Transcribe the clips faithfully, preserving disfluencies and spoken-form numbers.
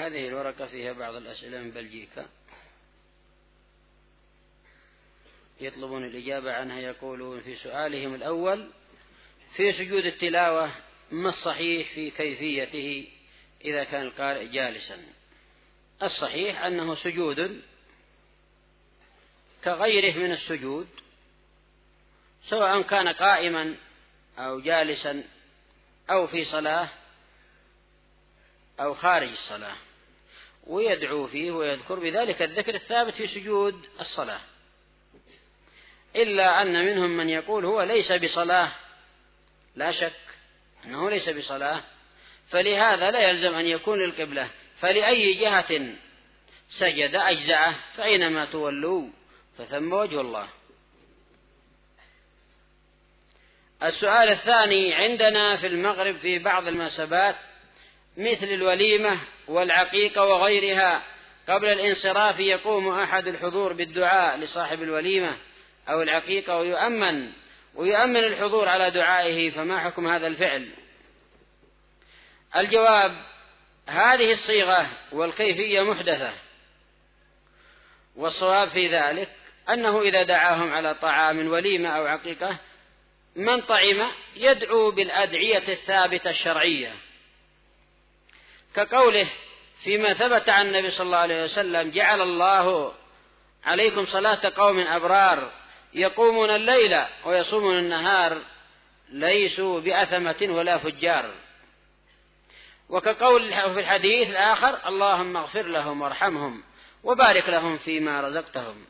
هذه الورقة فيها بعض الأسئلة من بلجيكا يطلبون الإجابة عنها. يقولون في سؤالهم الأول: في سجود التلاوة ما الصحيح في كيفيته إذا كان القارئ جالسا؟ الصحيح أنه سجود كغيره من السجود، سواء كان قائما أو جالسا أو في صلاة أو خارج الصلاة، ويدعو فيه ويذكر بذلك الذكر الثابت في سجود الصلاة، إلا أن منهم من يقول هو ليس بصلاة، لا شك أنه ليس بصلاة، فلهذا لا يلزم أن يكون للقبلة، فلأي جهة سجد أجزعه، فأينما تولوا فثم وجه الله. السؤال الثاني: عندنا في المغرب في بعض المناسبات مثل الوليمة والعقيقة وغيرها قبل الانصراف يقوم أحد الحضور بالدعاء لصاحب الوليمة أو العقيقة ويؤمن ويؤمن الحضور على دعائه، فما حكم هذا الفعل؟ الجواب: هذه الصيغة والكيفية محدثة، والصواب في ذلك أنه إذا دعاهم على طعام وليمة أو عقيقة من طعم يدعو بالأدعية الثابتة الشرعية، كقوله فيما ثبت عن النبي صلى الله عليه وسلم: جعل الله عليكم صلاة قوم أبرار يقومون الليل ويصومون النهار ليسوا بأثمة ولا فجار. وكقول في الحديث الآخر: اللهم اغفر لهم وارحمهم وبارك لهم فيما رزقتهم.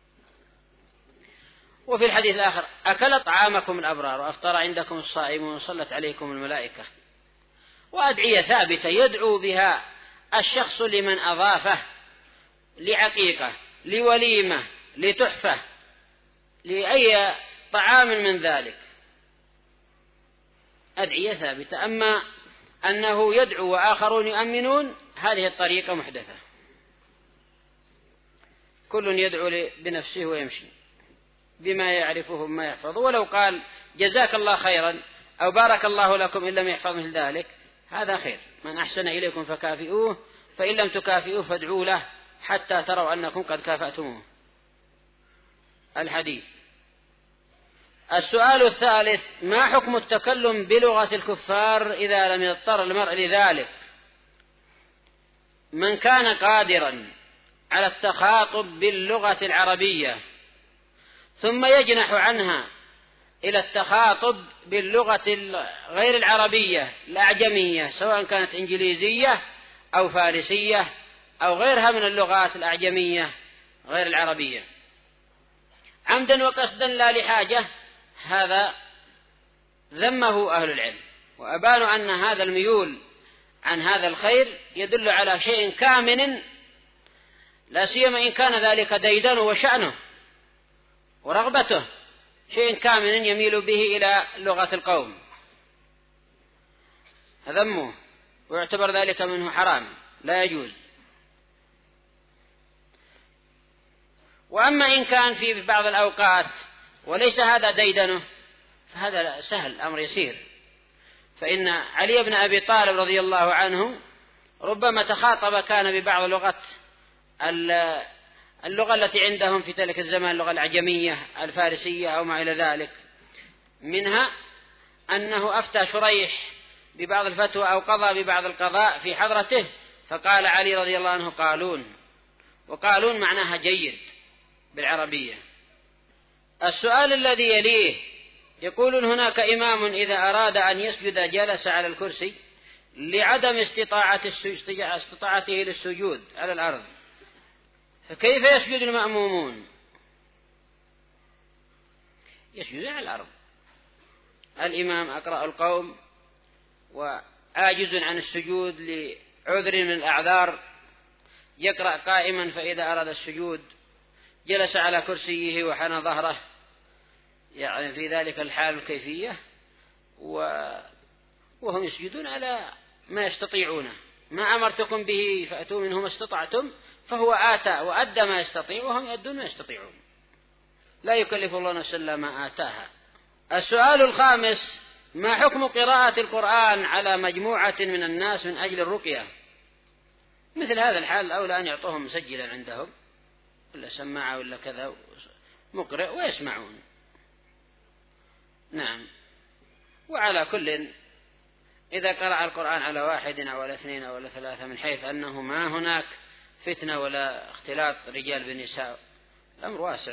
وفي الحديث الآخر: أكل طعامكم الأبرار وأفطر عندكم الصائمون وصلت عليكم الملائكة. وأدعية ثابتة يدعو بها الشخص لمن أضافه، لعقيقة، لوليمة، لتحفة، لأي طعام من ذلك، أدعية ثابتة. أما أنه يدعو وآخرون يؤمنون هذه الطريقة محدثة، كل يدعو بنفسه ويمشي بما يعرفه ما يحفظه، ولو قال جزاك الله خيرا أو بارك الله لكم إن لم يحفظ مثل ذلك هذا خير. من أحسن إليكم فكافئوه، فإن لم تكافئوه فادعوا له حتى تروا أنكم قد كافأتموه. الحديث. السؤال الثالث: ما حكم التكلم بلغة الكفار إذا لم يضطر المرء لذلك؟ من كان قادرا على التخاطب باللغة العربية ثم يجنح عنها إلى التخاطب باللغة غير العربية الأعجمية، سواء كانت إنجليزية أو فارسية أو غيرها من اللغات الأعجمية غير العربية، عمدا وقصدا لا لحاجة، هذا ذمه أهل العلم، وأبانوا أن هذا الميول عن هذا الخير يدل على شيء كامن، لا سيما إن كان ذلك ديدنه وشأنه ورغبته، شيء كامن يميل به إلى لغة القوم، ذمه ويعتبر ذلك منه حرام لا يجوز. وأما إن كان في بعض الأوقات وليس هذا ديدنه فهذا سهل، الأمر يسير، فإن علي بن أبي طالب رضي الله عنه ربما تخاطب كان ببعض لغة اللغة التي عندهم في ذلك الزمان، اللغة الأعجمية الفارسية أو ما إلى ذلك، منها أنه أفتى شريح ببعض الفتوى أو قضى ببعض القضاء في حضرته، فقال علي رضي الله عنه قالون، وقالون معناها جيد بالعربية. السؤال الذي يليه: يقولون هناك إمام إذا أراد أن يسجد جلس على الكرسي لعدم استطاعة استطاعته للسجود على الأرض، فكيف يسجد المأمومون؟ يسجد على الأرض، الإمام أقرأ القوم وعاجز عن السجود لعذر من الأعذار يقرأ قائما، فإذا أراد السجود جلس على كرسيه وحنى ظهره، يعني في ذلك الحال الكيفية، وهم يسجدون على ما يستطيعونه، ما أمرتكم به فأتوا منه ما استطعتم، فهو آتى وأدى ما يستطيع وهم يؤدون ما يستطيعون، لا يكلف الله نفسا إلا ما آتاها. السؤال الخامس: ما حكم قراءة القرآن على مجموعة من الناس من أجل الرقية، مثل مثل هذا الحال الأولى أن يعطوهم مسجلا عندهم ولا سماعة ولا كذا مقرئ ويسمعون. نعم. وعلى كل إذا قرأ القرآن على واحد أو على اثنين أو على ثلاثة من حيث أنه ما هناك فتنة ولا اختلاط رجال بالنساء، الأمر واسع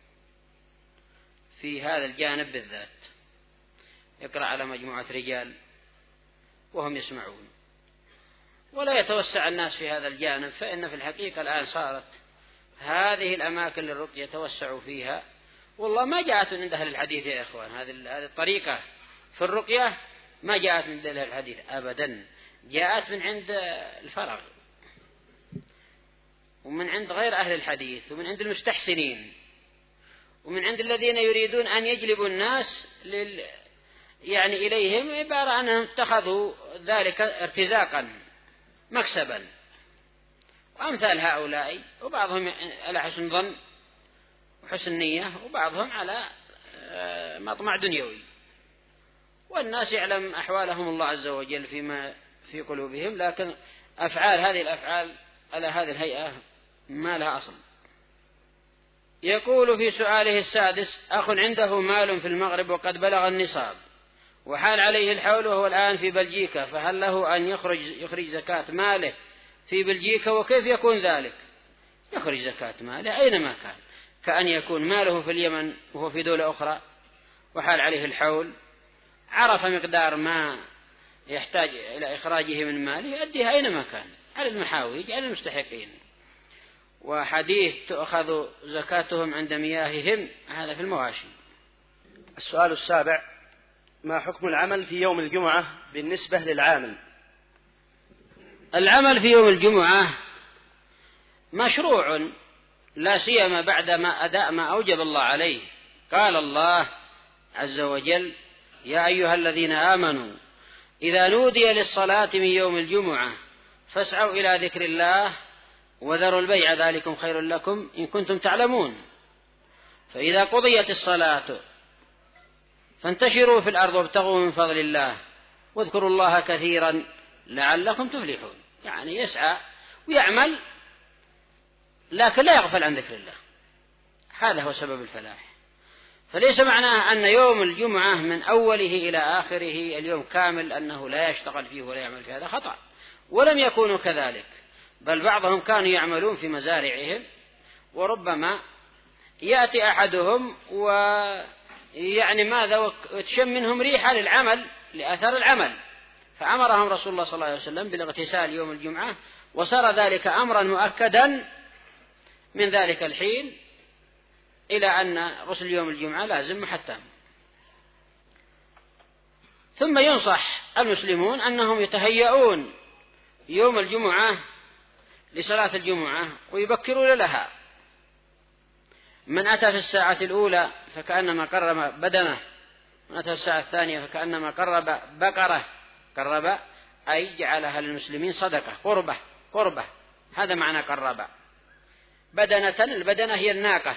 في هذا الجانب بالذات. يقرأ على مجموعة رجال وهم يسمعون، ولا يتوسع الناس في هذا الجانب، فإن في الحقيقة الآن صارت هذه الأماكن للرقية يتوسع فيها. والله ما جاءت من عند أهل الحديث يا إخوان، هذه الطريقة في الرقية ما جاءت من عند أهل الحديث أبدا، جاءت من عند الفرغ ومن عند غير أهل الحديث ومن عند المستحسنين ومن عند الذين يريدون أن يجلبوا الناس لل يعني إليهم، عبارة أنهم اتخذوا ذلك ارتزاقا مكسبا، وأمثال هؤلاء، وبعضهم على حسن ظن وحسن نية، وبعضهم على مطمع دنيوي، والناس يعلم أحوالهم الله عز وجل فيما في قلوبهم، لكن أفعال هذه الأفعال على هذه الهيئة ما لها أصل. يقول في سؤاله السادس: أخ عنده مال في المغرب وقد بلغ النصاب وحال عليه الحول وهو الآن في بلجيكا، فهل له أن يخرج يخرج زكاة ماله في بلجيكا، وكيف يكون ذلك؟ يخرج زكاة ماله أينما كان، كأن يكون ماله في اليمن وهو في دولة أخرى وحال عليه الحول، عرف مقدار ما يحتاج إلى إخراجه من ماله يؤديها أينما كان على المحاويج على المستحقين. وحديث تؤخذ زكاتهم عند مياههم هذا في المواشي. السؤال السابع: ما حكم العمل في يوم الجمعة بالنسبة للعامل؟ العمل في يوم الجمعة مشروع، لا سيما بعد ما أداء ما أوجب الله عليه. قال الله عز وجل: يا أيها الذين آمنوا إذا نودي للصلاة من يوم الجمعة فاسعوا إلى ذكر الله وذروا البيع ذلكم خير لكم إن كنتم تعلمون. فإذا قضيت الصلاة فانتشروا في الأرض وابتغوا من فضل الله واذكروا الله كثيرا لعلكم تفلحون. يعني يسعى ويعمل لكن لا يغفل عن ذكر الله، هذا هو سبب الفلاح. فليس معناه أن يوم الجمعة من أوله إلى آخره اليوم كامل أنه لا يشتغل فيه ولا يعمل فيه، هذا خطأ، ولم يكونوا كذلك، بل بعضهم كانوا يعملون في مزارعهم، وربما يأتي أحدهم ويعني ماذا وتشم منهم ريحة للعمل لأثر العمل، فأمرهم رسول الله صلى الله عليه وسلم بالاغتسال يوم الجمعة، وصار ذلك أمرا مؤكدا من ذلك الحين إلى أن غسل يوم الجمعة لازم محتم. ثم ينصح المسلمون أنهم يتهيئون يوم الجمعة لصلاة الجمعة ويبكرون لها. من أتى في الساعة الأولى فكأنما قرب بدنه، من أتى في الساعة الثانية فكأنما قرب بقرة، قرب أي جعلها للمسلمين صدقة، قربة قربة، هذا معنى قرب. بدنة، البدنة هي الناقة.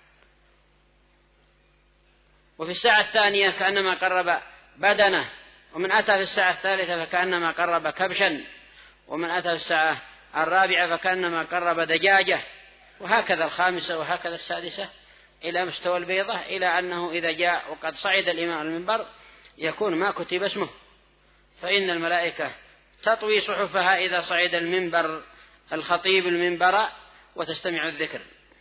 وفي الساعة الثانية كأنما قرب بدنة. ومن أتى في الساعة الثالثة فكأنما قرب كبشا. ومن أتى في الساعة الرابعة فكأنما قرب دجاجة، وهكذا الخامسة وهكذا السادسة إلى مستوى البيضة، إلى أنه إذا جاء وقد صعد الإمام المنبر يكون ما كتب اسمه، فإن الملائكة تطوي صحفها إذا صعد المنبر الخطيب المنبر وتستمع الذكر.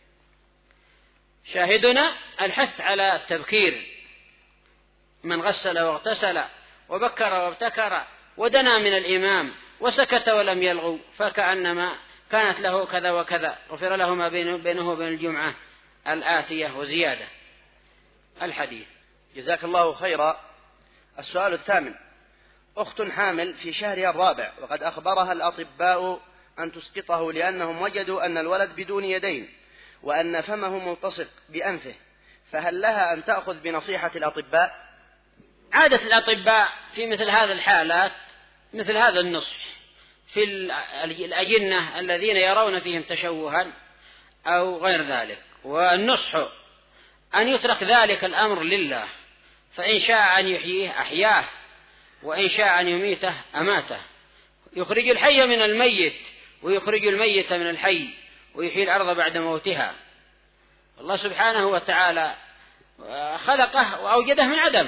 شاهدنا الحث على التبكير، من غسل واغتسل وبكر وابتكر ودنا من الإمام وسكت ولم يلغو فكأنما كانت له كذا وكذا، غفر له ما بينه وبين الجمعة الآتية وزيادة. الحديث. جزاك الله خيرا. السؤال الثامن: أخت حامل في شهرها الرابع وقد أخبرها الأطباء أن تسقطه لأنهم وجدوا أن الولد بدون يدين وأن فمه ملتصق بأنفه، فهل لها أن تأخذ بنصيحة الأطباء؟ عادة الأطباء في مثل هذه الحالات مثل هذا النصح في الأجنة الذين يرون فيهم تشوها أو غير ذلك، والنصح أن يترك ذلك الأمر لله، فإن شاء أن يحييه أحياه وإن شاء أن يميته أماته، يخرج الحي من الميت ويخرج الميت من الحي ويحيي الأرض بعد موتها. الله سبحانه وتعالى خلقه وأوجده من عدم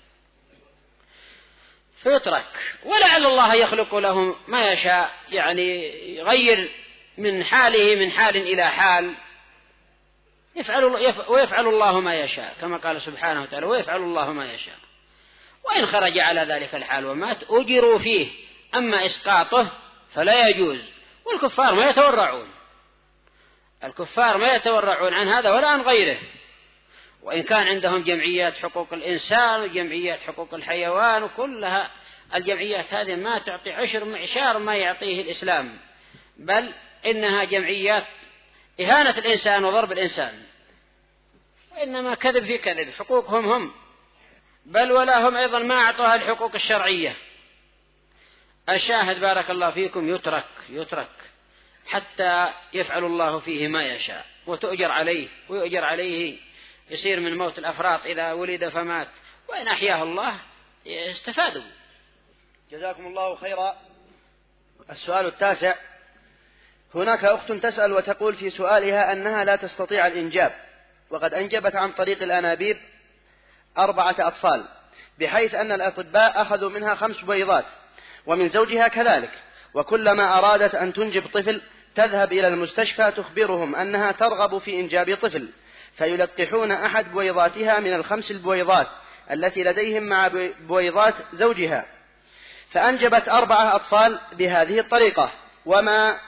فيترك، ولعل الله يخلق له ما يشاء، يعني يغير من حاله من حال إلى حال، يفعل ويفعل الله ما يشاء كما قال سبحانه وتعالى ويفعل الله ما يشاء. وإن خرج على ذلك الحال ومات أجروا فيه، أما إسقاطه فلا يجوز. والكفار ما يتورعون، الكفار ما يتورعون عن هذا ولا عن غيره، وإن كان عندهم جمعيات حقوق الإنسان وجمعيات حقوق الحيوان وكلها الجمعيات هذه ما تعطي عشر معشار ما يعطيه الإسلام، بل إنها جمعيات إهانة الإنسان وضرب الإنسان، وإنما كذب في كذب. حقوقهم هم، بل ولا هم أيضا ما أعطوها الحقوق الشرعية. الشاهد بارك الله فيكم يترك يترك حتى يفعل الله فيه ما يشاء وتؤجر عليه، ويؤجر عليه يصير من موت الأفراط إذا ولد فمات، وإن أحياه الله استفادوا. جزاكم الله خيرا. السؤال التاسع: هناك أخت تسأل وتقول في سؤالها أنها لا تستطيع الإنجاب، وقد أنجبت عن طريق الأنابيب أربعة أطفال، بحيث أن الأطباء أخذوا منها خمس بيضات، ومن زوجها كذلك، وكلما أرادت أن تنجب طفل تذهب إلى المستشفى تخبرهم أنها ترغب في إنجاب طفل، فيلقحون أحد بويضاتها من الخمس البويضات التي لديهم مع بويضات زوجها، فأنجبت أربعة أطفال بهذه الطريقة. وما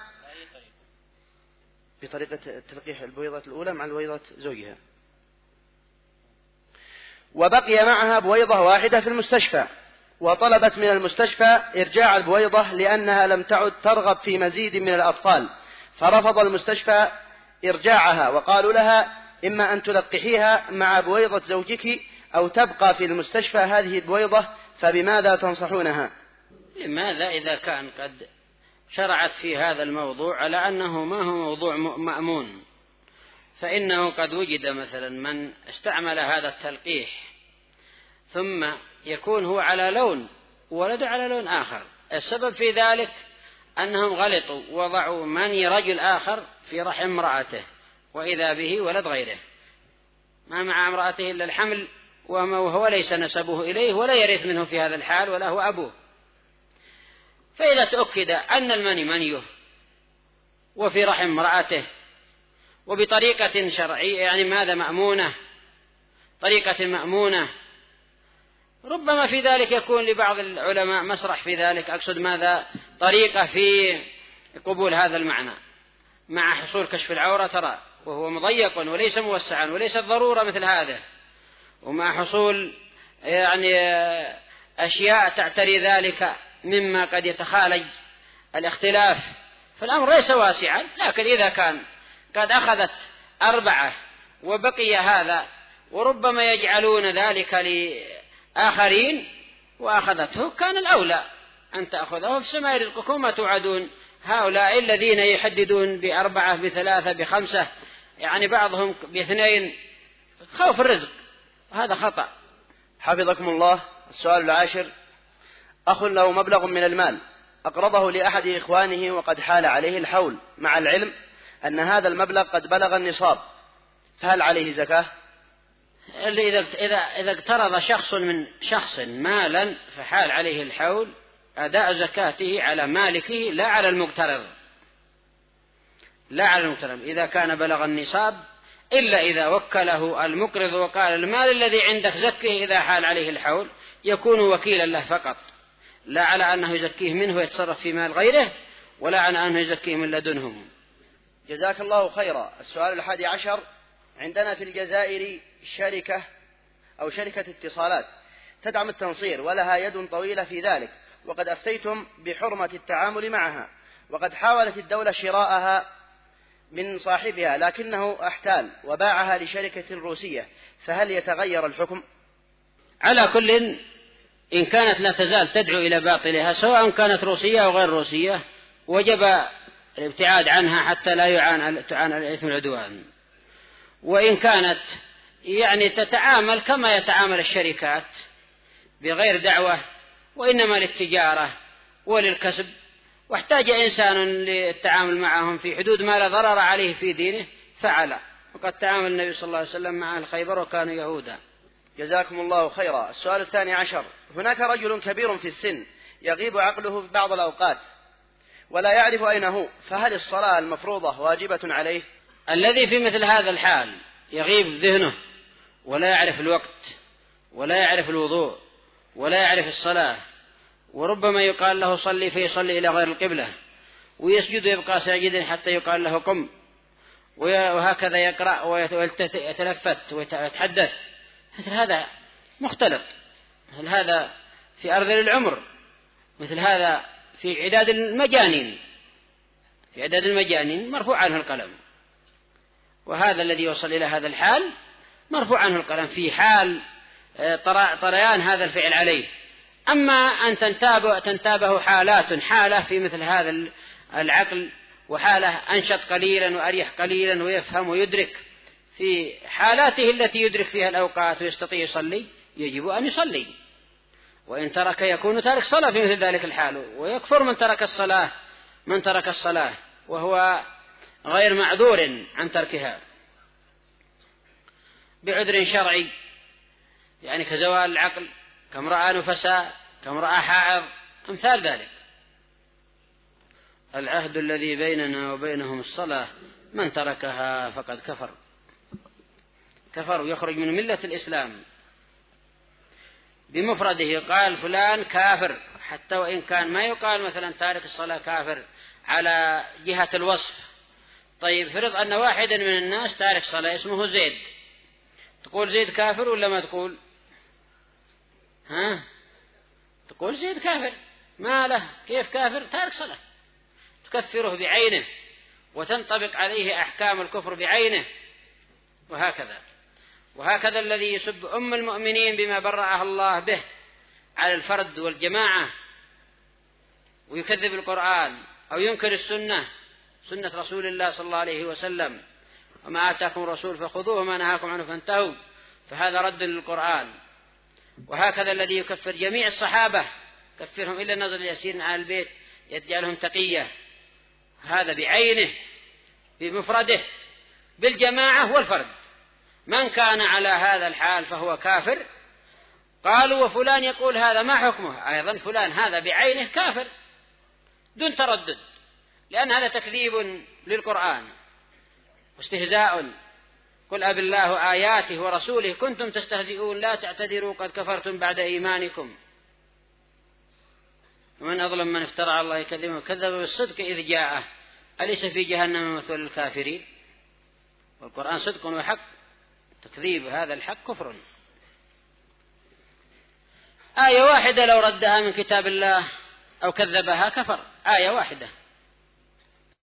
بطريقة تلقيح البويضات الأولى مع البويضات زوجها، وبقي معها بويضة واحدة في المستشفى، وطلبت من المستشفى إرجاع البويضة لأنها لم تعد ترغب في مزيد من الأطفال، فرفض المستشفى إرجاعها، وقالوا لها إما أن تلقحيها مع بويضة زوجك أو تبقى في المستشفى هذه البويضة، فبماذا تنصحونها؟ لماذا إذا كان قد شرعت في هذا الموضوع على أنه ما هو موضوع مأمون، فإنه قد وجد مثلا من استعمل هذا التلقيح ثم يكون هو على لون ولد على لون آخر. السبب في ذلك أنهم غلطوا وضعوا مني رجل آخر في رحم امرأته، وإذا به ولد غيره، ما مع امرأته إلا الحمل وهو ليس نسبه إليه ولا يرث منه في هذا الحال ولا هو أبوه. فإذا تؤكد أن المني منيه وفي رحم امرأته وبطريقة شرعية، يعني ماذا مأمونة، طريقة مأمونة، ربما في ذلك يكون لبعض العلماء مسرح في ذلك، أقصد ماذا طريقة في قبول هذا المعنى مع حصول كشف العورة ترى وهو مضيق وليس موسعا وليس الضرورة مثل هذا، ومع حصول يعني أشياء تعتري ذلك مما قد يتخالج الاختلاف، فالأمر ليس واسعا. لكن إذا كان قد أخذت أربعة وبقي هذا وربما يجعلون ذلك لآخرين وأخذته، كان الأولى أن تأخذه في سماء رزقكم ما توعدون. هؤلاء الذين يحددون بأربعة بثلاثة بخمسة، يعني بعضهم باثنين، خوف الرزق، هذا خطأ. حفظكم الله. السؤال العاشر: أخ له مبلغ من المال أقرضه لأحد إخوانه وقد حال عليه الحول، مع العلم أن هذا المبلغ قد بلغ النصاب، فهل عليه زكاة؟ إذا إذا إذا اقترض شخص من شخص مالا فحال عليه الحول، أداء زكاته على مالكه لا على المقترض، لا على المقترض إذا كان بلغ النصاب، إلا إذا وكله المقرض وقال المال الذي عندك زكيه إذا حال عليه الحول، يكون وكيلا له فقط، لا على أنه يزكيه منه ويتصرف في مال غيره، ولا على أنه يزكيه من لدنهم. جزاك الله خيرا. السؤال الحادي عشر: عندنا في الجزائر شركة أو شركة اتصالات تدعم التنصير ولها يد طويلة في ذلك، وقد أفتيتم بحرمة التعامل معها، وقد حاولت الدولة شراءها من صاحبها لكنه احتال وباعها لشركة روسية، فهل يتغير الحكم؟ على كل، إن كانت لا تزال تدعو إلى باطلها سواء كانت روسية أو غير روسية، وجب الابتعاد عنها حتى لا يعان تعان الإثم العدوان. وإن كانت يعني تتعامل كما يتعامل الشركات بغير دعوة وإنما للتجارة وللكسب، واحتاج إنسان للتعامل معهم في حدود ما لا ضرر عليه في دينه فعل، وقد تعامل النبي صلى الله عليه وسلم مع أهل خيبر وكانوا يهودا. جزاكم الله خيرا. السؤال الثاني عشر: هناك رجل كبير في السن يغيب عقله في بعض الأوقات ولا يعرف أين هو، فهل الصلاة المفروضة واجبة عليه؟ الذي في مثل هذا الحال يغيب ذهنه ولا يعرف الوقت ولا يعرف الوضوء ولا يعرف الصلاة، وربما يقال له صلي فيصلي إلى غير القبلة، ويسجد ويبقى ساجدا حتى يقال له قم، وهكذا يقرأ ويتلفت ويتحدث، مثل هذا مختلط، مثل هذا في أرذل العمر، مثل هذا في عداد المجانين، في عداد المجانين مرفوع عنه القلم. وهذا الذي وصل إلى هذا الحال مرفوع عنه القلم في حال طريان هذا الفعل عليه. أما أن تنتابه, تنتابه حالات، حالة في مثل هذا العقل، وحالة أنشط قليلا وأريح قليلا ويفهم ويدرك، في حالاته التي يدرك فيها الأوقات ويستطيع يصلي يجب أن يصلي، وإن ترك يكون تارك صلاة في مثل ذلك الحال، ويكفر من ترك الصلاة من ترك الصلاة وهو غير معذور عن تركها بعذر شرعي، يعني كزوال العقل، كامرأة نفساء، كامرأة حائض، أمثال ذلك. العهد الذي بيننا وبينهم الصلاة، من تركها فقد كفر كفر ويخرج من ملة الإسلام. بمفرده قال فلان كافر، حتى وإن كان ما يقال مثلا تارك الصلاة كافر على جهة الوصف. طيب فرض أن واحدا من الناس تارك صلاة اسمه زيد، تقول زيد كافر ولا ما تقول؟ ها؟ تقول زيد كافر، ما له، كيف كافر؟ تارك صلاة، تكفره بعينه وتنطبق عليه أحكام الكفر بعينه. وهكذا وهكذا الذي يسب أم المؤمنين بما برأها الله به على الفرد والجماعة ويكذب القرآن أو ينكر السنة، سنة رسول الله صلى الله عليه وسلم، وما آتاكم الرسول فخذوه وما نهاكم عنه فانتهوا، فهذا رد للقرآن. وهكذا الذي يكفر جميع الصحابة، كفرهم إلا النظر اليسير على البيت يجعلهم تقية، هذا بعينه بمفرده بالجماعة والفرد. من كان على هذا الحال فهو كافر. قالوا وفلان يقول هذا، ما حكمه؟ أيضا فلان هذا بعينه كافر دون تردد، لأن هذا تكذيب للقرآن واستهزاء. قل أب الله آياته ورسوله كنتم تستهزئون لا تعتذروا قد كفرتم بعد إيمانكم. ومن أظلم من افترى على الله كذبا وكذب بالصدق إذ جاءه أليس في جهنم مثوى للكافرين. والقرآن صدق وحق، تكذيب هذا الحق كفر. آية واحدة لو ردها من كتاب الله أو كذبها كفر، آية واحدة.